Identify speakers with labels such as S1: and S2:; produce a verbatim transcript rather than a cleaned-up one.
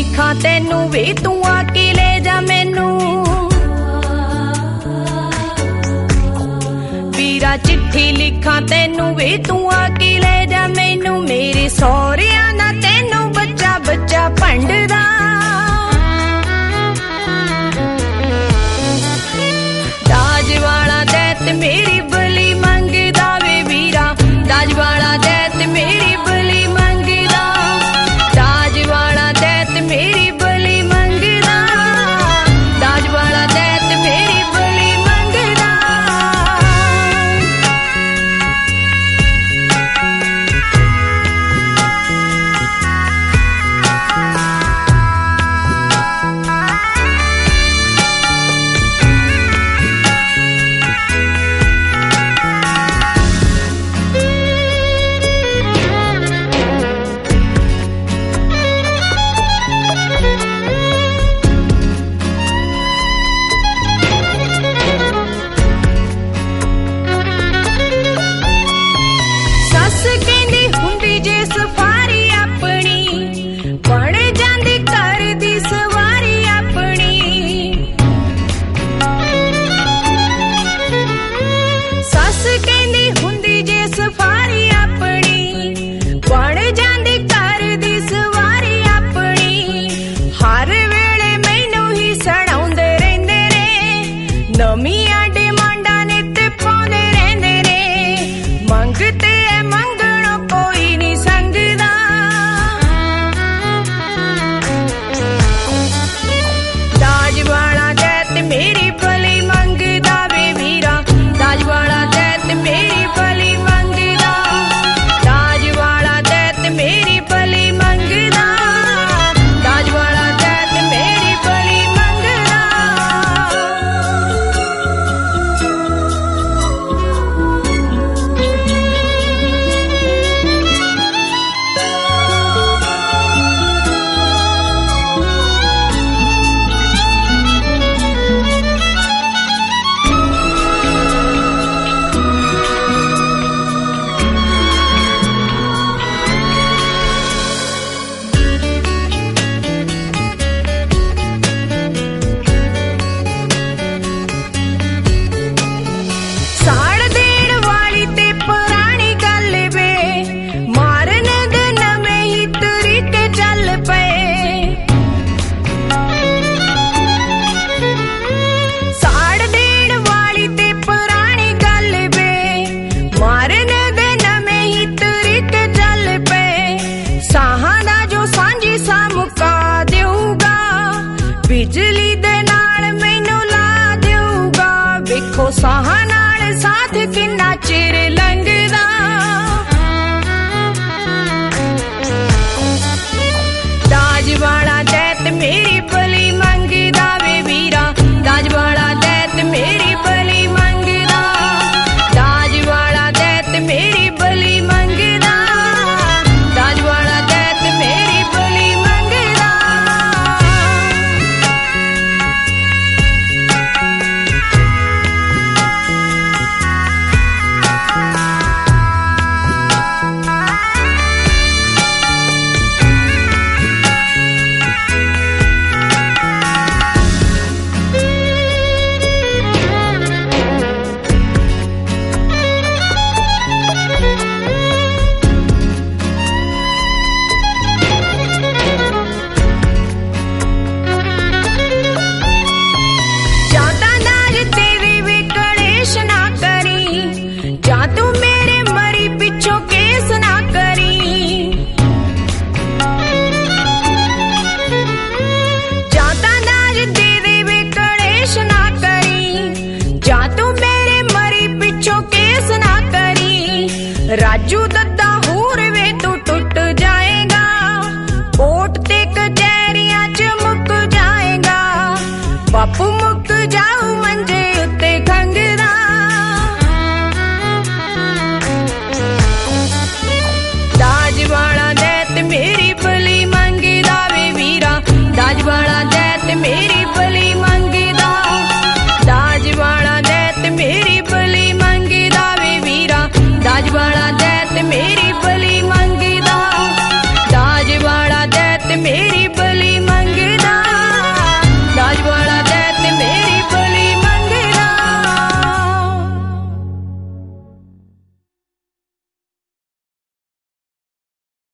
S1: लिखा तेनू वे तू आके ले जा मैनू वीरा चिट्ठी लिखा तेनू वे तू आके ले जा मैनू मेरे सौरिया ना तेनू बच्चा बच्चा भंडदा दाज वाला दैत मेरी बली मंगदा वे वीरा दाज वाला दैत मेरी बली मंगदा दाज वाला दैत मेरी बली मंगदा दाज वाला दैत मेरी बली मंगदा बिजली दे नाल मैनू ला देऊगा वेखो साह नाल साथ किन्ना चिर